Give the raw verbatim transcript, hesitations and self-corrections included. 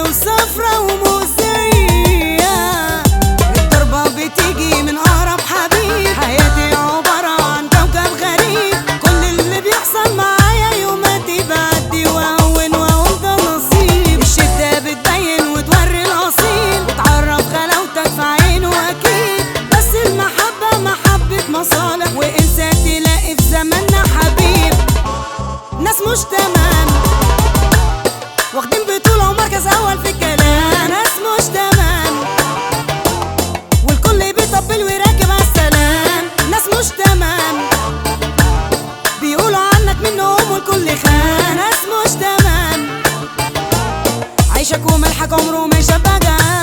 وصفرة ومؤذية. الضربة بتيجي من أقرب حبيب، حياتي عبارة عن كوكب غريب. كل اللي بيحصل معايا يوماتي بعدي وأهون وأقول ده نصيب. الشدة بتبين وتوري الأصيل، وتعرف غلاوتك في عينه أكيد. بس المحبة محبة مصالح، وإنسان تلاقي في زماننا حبيب. ناس مش تمام واخدين بطولة ومركز أول في الكلام. ناس مش تمام والكل بيطبل ويراكب عالسلام. ناس مش تمام بيقولوا عنك منهم والكل خان. ناس مش تمام عيشك وملحك عمره ما يشبع جان.